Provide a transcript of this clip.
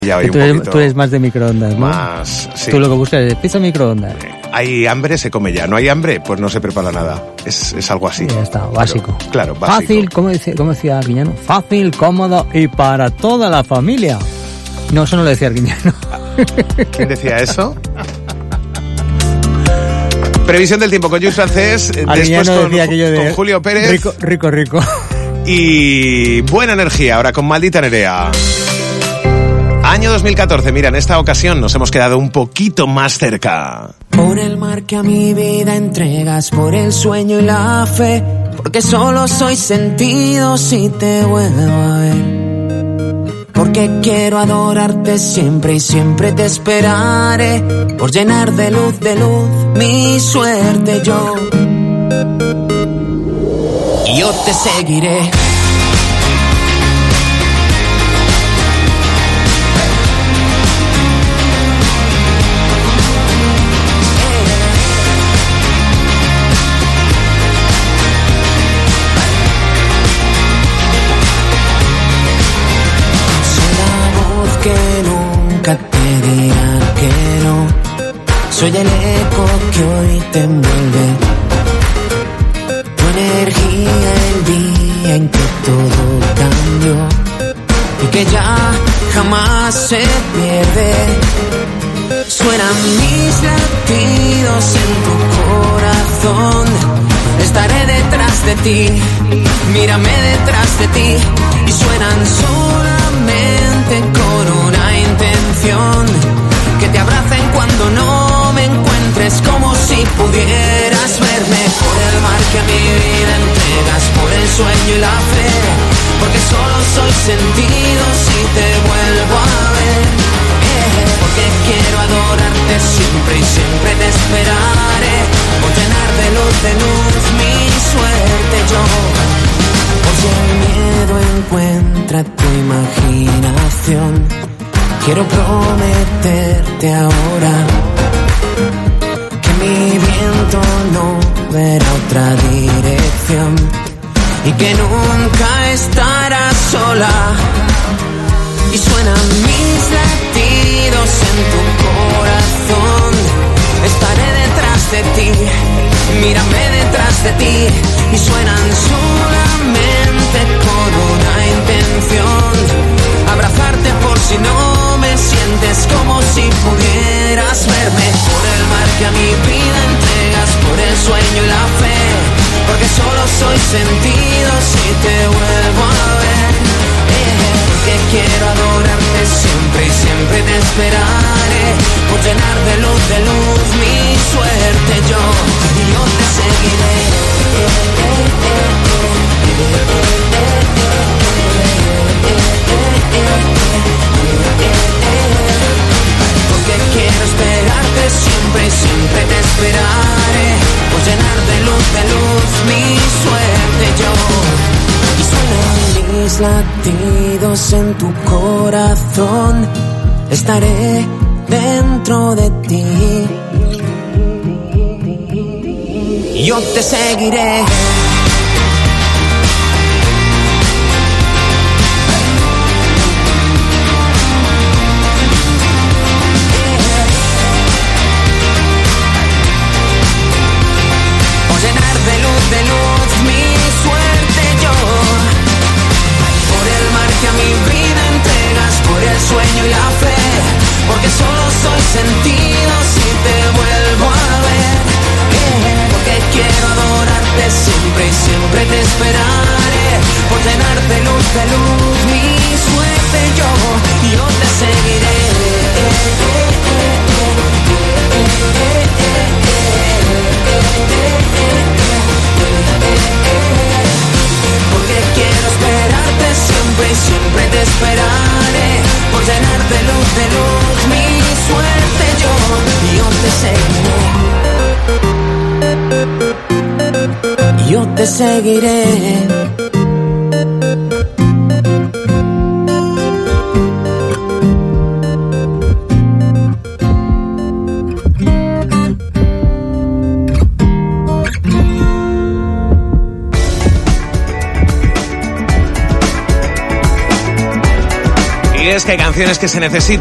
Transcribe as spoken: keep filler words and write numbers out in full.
Ya hoy tú, un eres, poquito tú eres más de microondas, ¿no? Más, sí. Tú lo que buscas es pizza microondas. Hay hambre, se come ya. No hay hambre, pues no se prepara nada. Es, es algo así. Ya está, básico. Claro, claro, básico. Fácil, como decía, como decía Arguiñano, fácil, cómodo y para toda la familia. No, eso no lo decía Arguiñano. ¿Quién decía eso? Previsión del tiempo con Lluís Francés, después con, de con Julio Pérez. Rico, rico, rico. Y buena energía ahora con Maldita Nerea. Año dos mil catorce, mira, en esta ocasión nos hemos quedado un poquito más cerca. Por el mar que a mi vida entregas, por el sueño y la fe, porque solo soy sentido si te vuelvo a ver. Porque quiero adorarte siempre y siempre te esperaré, por llenar de luz, de luz, mi suerte yo. Y yo te seguiré. Soy el eco que hoy te envuelve, tu energía el día en que todo cambió y que ya jamás se pierde. Suenan mis latidos en tu corazón, estaré detrás de ti, mírame detrás de ti, y suenan solamente con una intención, que te abracen cuando no me encuentres, como si pudieras verme. Por el mar que a mi vida entregas, por el sueño y la fe, porque solo soy sentido si te vuelvo a ver. Eh, porque quiero adorarte siempre y siempre te esperaré, por llenar de luz, de luz mi suerte yo. Por si el miedo encuentra tu imaginación, quiero prometerte ahora que mi viento no verá otra dirección y que nunca estarás sola. Y suenan mis latidos en tu corazón, estaré detrás de ti, mírame detrás de ti, y suenan solamente con una intención, abrazarte por si no me sientes, como si pudieras verme. Por el mar que a mi vida entregas, por el sueño y la fe, porque solo soy sentido si te vuelvo a ver. Eh, porque quiero adorarte siempre y siempre te esperaré, por llenar de luz, de luz mi suerte yo, y yo te seguiré. Eh, eh, eh, eh, porque quiero esperarte siempre y siempre te esperaré, por llenar de luz, de luz mi suerte yo. Y suenan mis latidos en tu corazón, estaré dentro de ti, y yo te seguiré. De luz mi suerte yo, por el mar que a mi vida entregas, por el sueño y la fe, porque solo soy sentido si te vuelvo a ver. Eh, porque quiero adorarte siempre y siempre te esperaré, por llenar de luz, de luz mi suerte yo, y yo te seguiré. Eh, eh, eh, eh, eh, eh, porque quiero esperarte siempre y siempre te esperaré, por llenar de luz, de luz mi suerte yo, y yo te seguiré. Yo te seguiré. que hay canciones que se necesitan